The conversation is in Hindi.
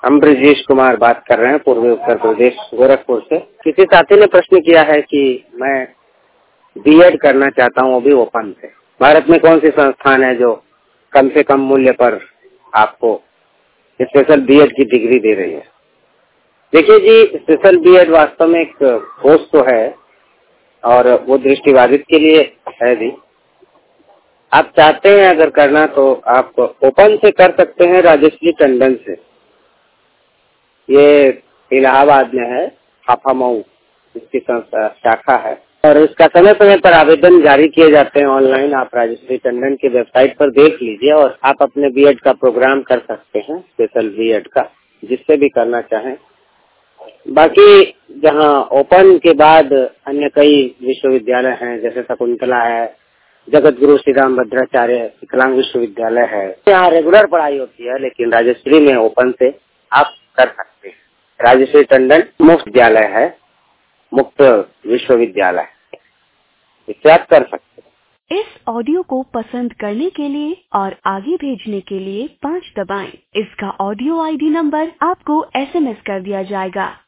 हम ब्रजेश कुमार बात कर रहे हैं पूर्वी उत्तर प्रदेश गोरखपुर से। किसी साथी ने प्रश्न किया है कि मैं बीएड करना चाहता हूँ, वो भी ओपन से। भारत में कौन सी संस्थान है जो कम से कम मूल्य पर आपको स्पेशल बीएड की डिग्री दे रही है? देखिए जी, स्पेशल बीएड वास्तव में एक कोर्स तो है और वो दृष्टिबाधित के लिए है भी। आप चाहते हैं अगर करना तो आप ओपन से कर सकते हैं, राजश्री टंडन से। ये इलाहाबाद में है, हाफामऊ इसकी शाखा है और इसका समय समय पर आवेदन जारी किए जाते हैं ऑनलाइन। आप राजश्री टंडन की वेबसाइट पर देख लीजिए और आप अपने बीएड का प्रोग्राम कर सकते हैं, स्पेशल बीएड का, जिससे भी करना चाहें। बाकी जहां ओपन के बाद अन्य कई विश्वविद्यालय हैं, जैसे शकुंतला है, जगत गुरु श्री राम भद्राचार्य विकलांग विश्वविद्यालय है, यहाँ रेगुलर पढ़ाई होती है, लेकिन राजश्री में ओपन से आप कर सकते हैं। राजश्री टंडन मुफ्त विद्यालय है, मुक्त विश्वविद्यालय, इससे आप कर सकते हैं। इस ऑडियो को पसंद करने के लिए और आगे भेजने के लिए 5 दबाएं। इसका ऑडियो आईडी नंबर आपको एसएमएस कर दिया जाएगा।